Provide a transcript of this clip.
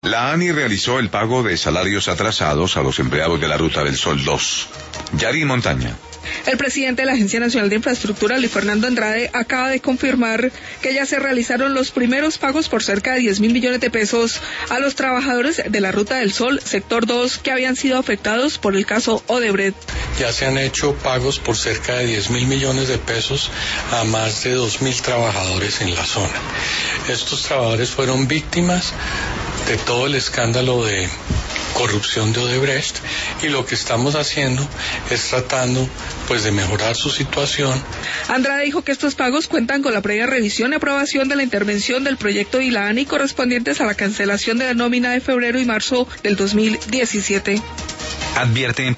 La ANI realizó el pago de salarios atrasados a los empleados de la Ruta del Sol 2. Yari Montaña. El presidente de la Agencia Nacional de Infraestructura, Luis Fernando Andrade, acaba de confirmar que ya se realizaron los primeros pagos por cerca de 10.000 millones de pesos a los trabajadores de la Ruta del Sol, sector 2, que habían sido afectados por el caso Odebrecht. Ya se han hecho pagos por cerca de 10.000 millones de pesos a más de 2.000 trabajadores en la zona. Estos trabajadores fueron víctimas de todo el escándalo de corrupción de Odebrecht, y lo que estamos haciendo es tratando de mejorar su situación. Andrade dijo que estos pagos cuentan con la previa revisión y aprobación de la intervención del proyecto de la ANI correspondientes a la cancelación de la nómina de febrero y marzo del 2017. Advierten